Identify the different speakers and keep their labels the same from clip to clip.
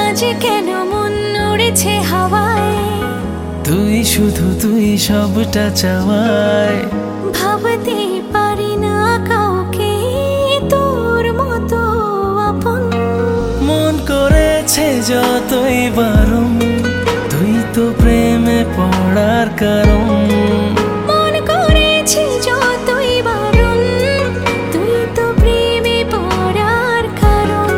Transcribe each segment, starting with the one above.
Speaker 1: যে কেন মন উড়েছে হাওয়ায়,
Speaker 2: তুই শুধু তুই সবটা চাওয়ায়।
Speaker 1: ভাবতে পারি না কাউকে তোর মতো আপন।
Speaker 2: মন করেছে যতই বারণ, তুই তো প্রেমে পড়ার কারণ।
Speaker 1: মন করেছে যতই বারণ, তুই তো প্রেমে পড়ার কারণ।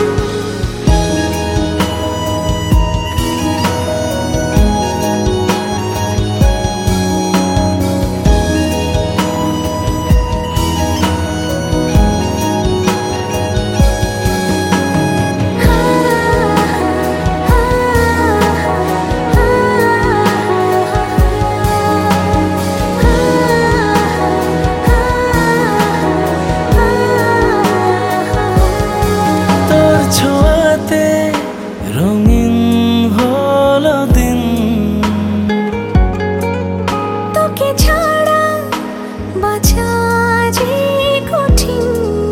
Speaker 2: ছোঁয়াতে রঙিন হলো দিন,
Speaker 1: তোকে ছাড়া বাঁচা যে কঠিন।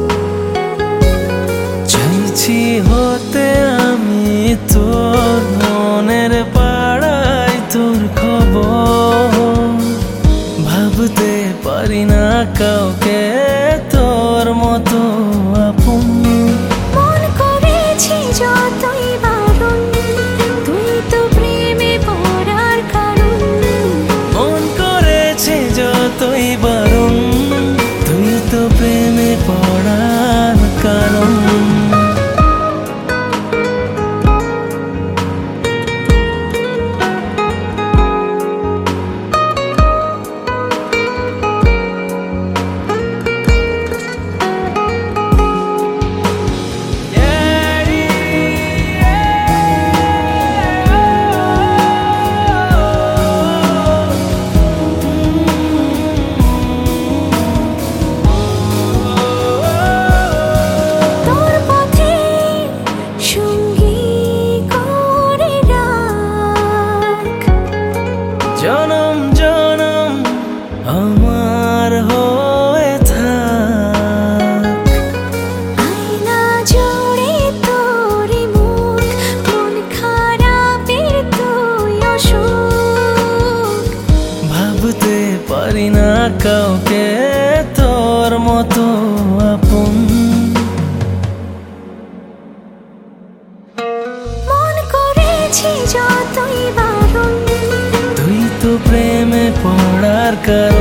Speaker 2: চাইছি হতে আমি তোর মনের পাড়ায় তোর খবর। ভাবতে পারি না কাউকে তোর মতো আপন।
Speaker 1: মন করেছে যতই বারণ, তুই তো প্রেমে পড়ার কারণ।
Speaker 2: মন করেছে যতই বারণ, তুই তো প্রেমে পড়ার কারণ।
Speaker 1: তোর পথে সঙ্গী করে রাখ,
Speaker 2: জনম জনম আমার হয়ে থাক।
Speaker 1: আয়না জুড়ে তোরই মুখ, মন খারাপের তুই অসুখ।
Speaker 2: ভাবতে পারি না কাউকে তোর মতো আপন।
Speaker 1: মন করেছে যতই বারণ,
Speaker 2: তুই তো প্রেমে পড়ার কারণ।